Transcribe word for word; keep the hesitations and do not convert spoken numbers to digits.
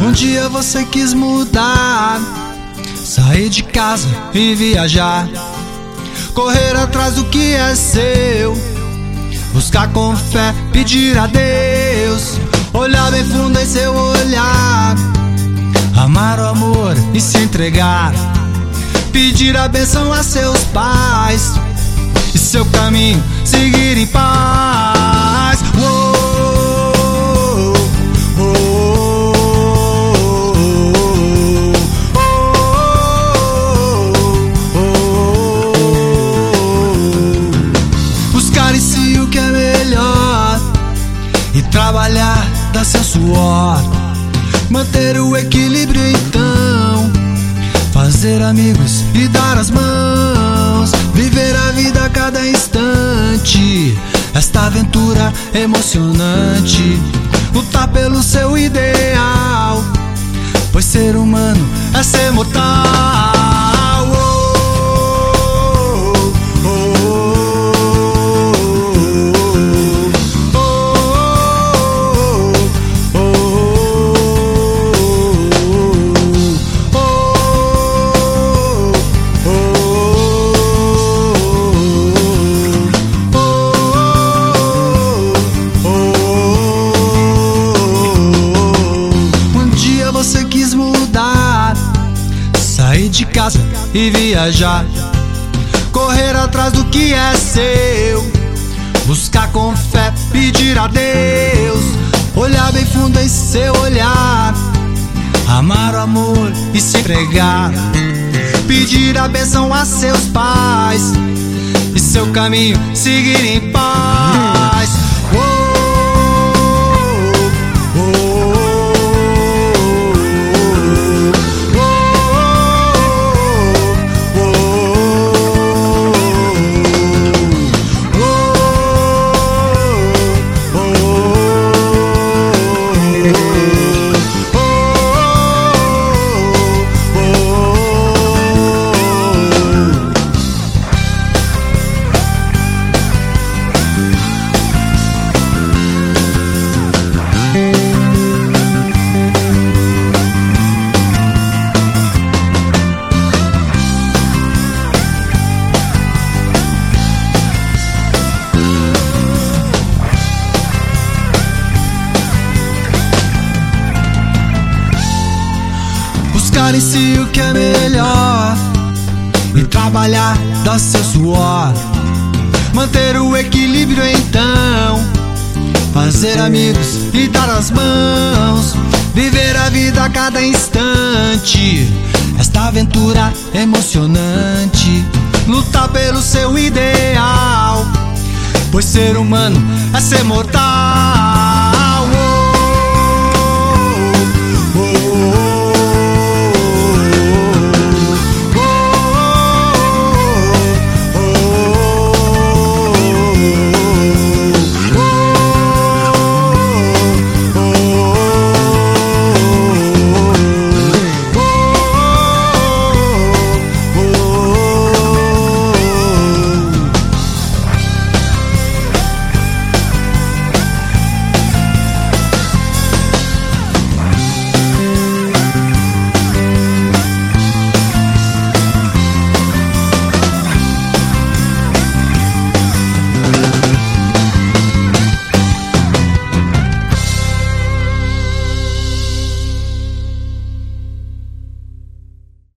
Um dia você quis mudar, sair de casa e viajar, correr atrás do que é seu, buscar com fé, pedir a Deus, olhar bem fundo em seu olhar, amar o amor e se entregar, pedir a bênção a seus pais e seu caminho seguir em paz. Uou, trabalhar, dar seu suor, manter o equilíbrio então, fazer amigos e dar as mãos, viver a vida a cada instante, esta aventura emocionante, lutar pelo seu ideal, pois ser humano é ser mortal. Sair de casa e viajar, correr atrás do que é seu, buscar com fé, pedir a Deus, olhar bem fundo em seu olhar, amar o amor e se entregar, pedir a bênção a seus pais e seu caminho seguir em paz. Oh, buscar em si o que é melhor e trabalhar, dar seu suor, manter o equilíbrio então, fazer amigos e dar as mãos, viver a vida a cada instante, esta aventura emocionante, lutar pelo seu ideal, pois ser humano é ser mortal.